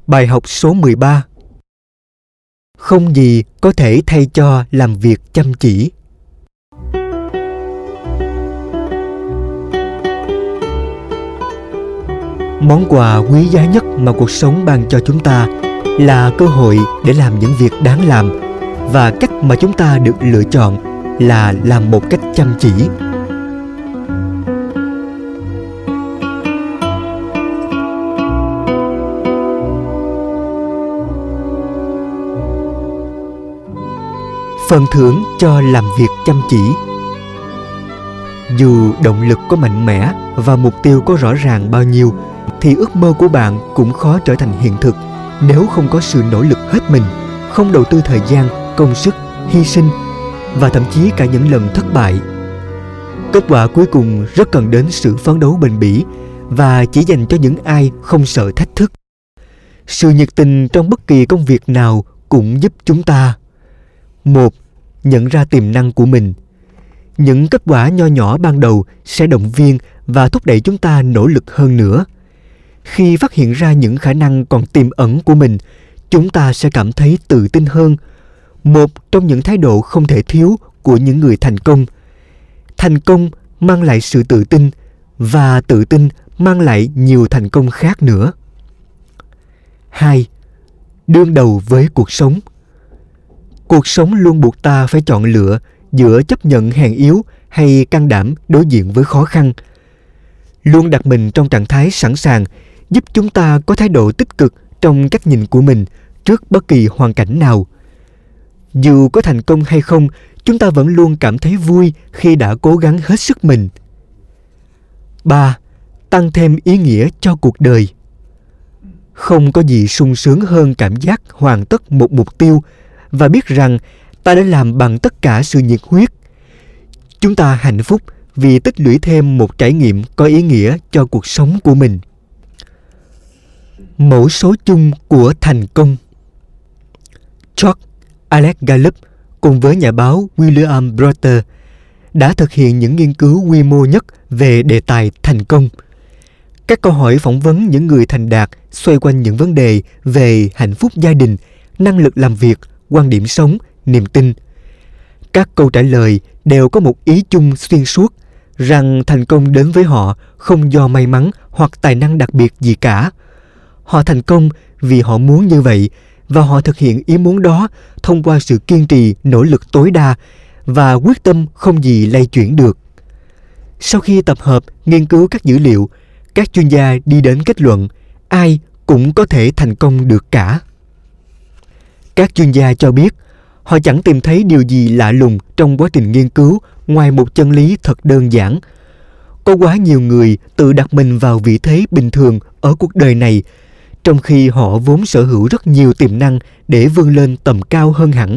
Bài học số 13. Không gì có thể thay cho làm việc chăm chỉ. Món quà quý giá nhất mà cuộc sống ban cho chúng ta là cơ hội để làm những việc đáng làm, và cách mà chúng ta được lựa chọn là làm một cách chăm chỉ. Phần thưởng cho làm việc chăm chỉ. Dù động lực có mạnh mẽ và mục tiêu có rõ ràng bao nhiêu, thì ước mơ của bạn cũng khó trở thành hiện thực nếu không có sự nỗ lực hết mình, không đầu tư thời gian, công sức, hy sinh và thậm chí cả những lần thất bại. Kết quả cuối cùng rất cần đến sự phấn đấu bền bỉ và chỉ dành cho những ai không sợ thách thức. Sự nhiệt tình trong bất kỳ công việc nào cũng giúp chúng ta: 1. Nhận ra tiềm năng của mình. Những kết quả nho nhỏ ban đầu sẽ động viên và thúc đẩy chúng ta nỗ lực hơn nữa. Khi phát hiện ra những khả năng còn tiềm ẩn của mình, chúng ta sẽ cảm thấy tự tin hơn. Một trong những thái độ không thể thiếu của những người thành công. Thành công mang lại sự tự tin, và tự tin mang lại nhiều thành công khác nữa. 2. Đương đầu với cuộc sống. Cuộc sống luôn buộc ta phải chọn lựa giữa chấp nhận hèn yếu hay can đảm đối diện với khó khăn. Luôn đặt mình trong trạng thái sẵn sàng giúp chúng ta có thái độ tích cực trong cách nhìn của mình trước bất kỳ hoàn cảnh nào. Dù có thành công hay không, chúng ta vẫn luôn cảm thấy vui khi đã cố gắng hết sức mình. 3. Tăng thêm ý nghĩa cho cuộc đời. Không có gì sung sướng hơn cảm giác hoàn tất một mục tiêu và biết rằng ta đã làm bằng tất cả sự nhiệt huyết. Chúng ta hạnh phúc vì tích lũy thêm một trải nghiệm có ý nghĩa cho cuộc sống của mình. Mẫu số chung của thành công. George Alex Gallup cùng với nhà báo William Browder đã thực hiện những nghiên cứu quy mô nhất về đề tài thành công. Các câu hỏi phỏng vấn những người thành đạt xoay quanh những vấn đề về hạnh phúc gia đình, năng lực làm việc, quan điểm sống, niềm tin. Các câu trả lời đều có một ý chung xuyên suốt, rằng thành công đến với họ không do may mắn hoặc tài năng đặc biệt gì cả. Họ thành công vì họ muốn như vậy, và họ thực hiện ý muốn đó thông qua sự kiên trì, nỗ lực tối đa và quyết tâm không gì lay chuyển được. Sau khi tập hợp, nghiên cứu các dữ liệu, các chuyên gia đi đến kết luận ai cũng có thể thành công được cả. Các chuyên gia cho biết họ chẳng tìm thấy điều gì lạ lùng trong quá trình nghiên cứu ngoài một chân lý thật đơn giản. Có quá nhiều người tự đặt mình vào vị thế bình thường ở cuộc đời này, trong khi họ vốn sở hữu rất nhiều tiềm năng để vươn lên tầm cao hơn hẳn.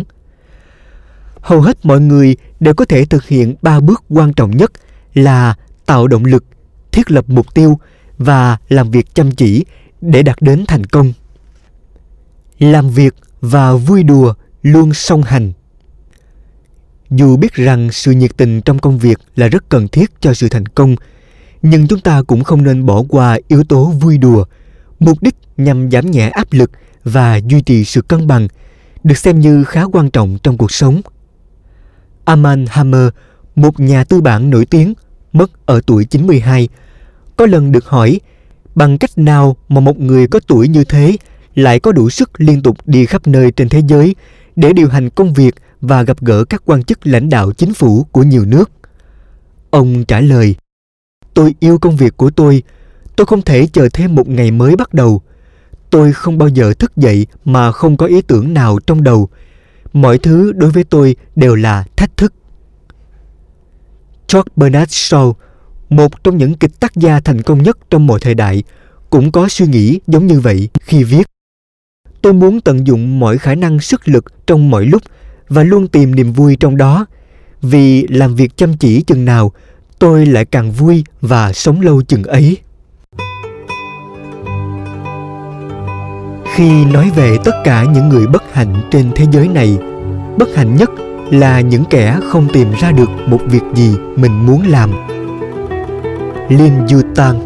Hầu hết mọi người đều có thể thực hiện 3 bước quan trọng nhất là tạo động lực, thiết lập mục tiêu và làm việc chăm chỉ để đạt đến thành công. Làm việc và vui đùa luôn song hành. Dù biết rằng sự nhiệt tình trong công việc là rất cần thiết cho sự thành công, nhưng chúng ta cũng không nên bỏ qua yếu tố vui đùa. Mục đích nhằm giảm nhẹ áp lực và duy trì sự cân bằng được xem như khá quan trọng trong cuộc sống. Armand Hammer, một nhà tư bản nổi tiếng, mất ở tuổi 92, có lần được hỏi bằng cách nào mà một người có tuổi như thế lại có đủ sức liên tục đi khắp nơi trên thế giới để điều hành công việc và gặp gỡ các quan chức lãnh đạo chính phủ của nhiều nước. Ông trả lời: "Tôi yêu công việc của tôi không thể chờ thêm một ngày mới bắt đầu. Tôi không bao giờ thức dậy mà không có ý tưởng nào trong đầu. Mọi thứ đối với tôi đều là thách thức." George Bernard Shaw, một trong những kịch tác gia thành công nhất trong mọi thời đại, cũng có suy nghĩ giống như vậy khi viết: "Tôi muốn tận dụng mọi khả năng sức lực trong mọi lúc và luôn tìm niềm vui trong đó. Vì làm việc chăm chỉ chừng nào, tôi lại càng vui và sống lâu chừng ấy." Khi nói về tất cả những người bất hạnh trên thế giới này, bất hạnh nhất là những kẻ không tìm ra được một việc gì mình muốn làm. Lin Yu Tang.